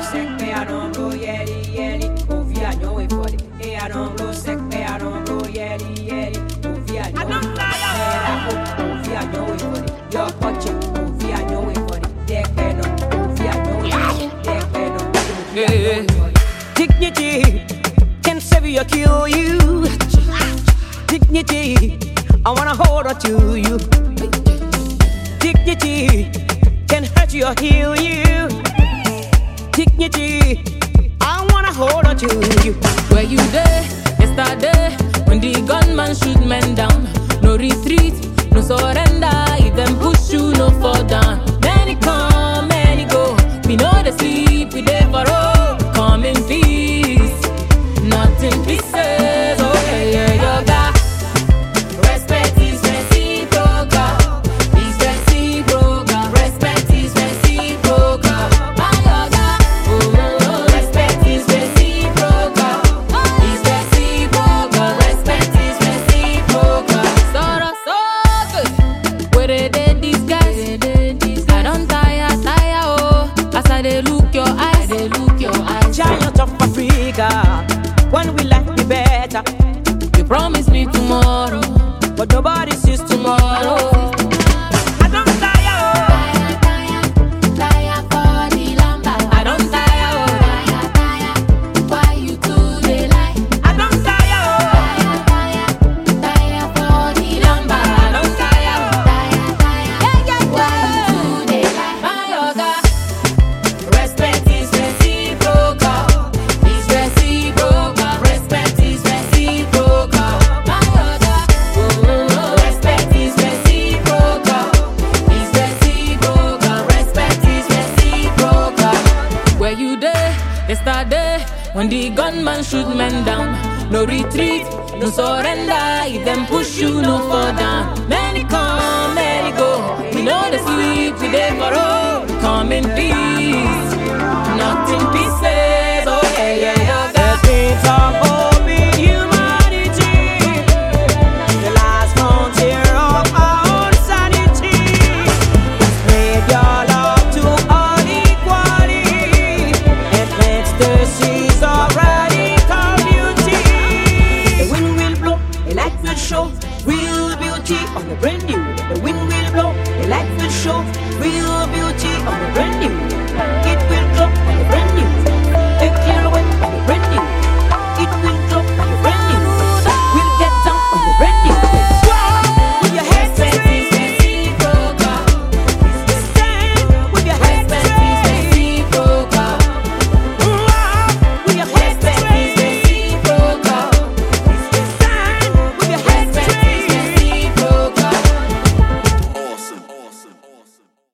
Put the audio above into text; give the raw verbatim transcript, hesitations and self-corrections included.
blow sick, me I don't blow yelly yelly. Ovia no way for it. Hey, I don't blow sick, me I don't blow yelly yelly. Ovia no way for it. Ovia no way for it. Your punching, Ovia no way for it. Deck no, Ovia no way for it. Deck no, dignity can save you or kill you. Dignity, I wanna hold on to you. Dignity can hurt you or heal you. Dignity, I wanna hold on to you. Where you there, yesterday, when the gunman shoot men down. No retreat, no surrender. If them push you, no fall down. Many come, many go. We know they sleep, we there for all. Come in peace, not in pieces. Oh yeah, yeah, yeah, God. Respect is reciprocal. Is reciprocal. Respect is reciprocal. My God. Oh, oh, oh. Respect is reciprocal. Is reciprocal. Respect is reciprocal. Sorrow, so good. Where they did these guys? I don't tire, tire, oh. As I they look your eyes, they look your eyes. Giant of Africa, when we like the better. You promise me tomorrow, But nobody sees tomorrow. I don't tire, Tire, tire, tire for the lamba. I don't tire, Tire, tire, why you do they lie? I don't tire, Tire, tire, tire for the lamba. I don't tire. Tire, tire, why you do they lie? My Oga, respect is reciprocal. Is reciprocal. Respect is reciprocal. My Oga, oh, oh, oh. Respect is reciprocal. Is reciprocal. Respect is reciprocal. Where you there, yesterday, when the gunman shoot men down. No retreat, no surrender. If them push you, no fall down. Many come, many go. We know the sleep, we there for all. Come in peace.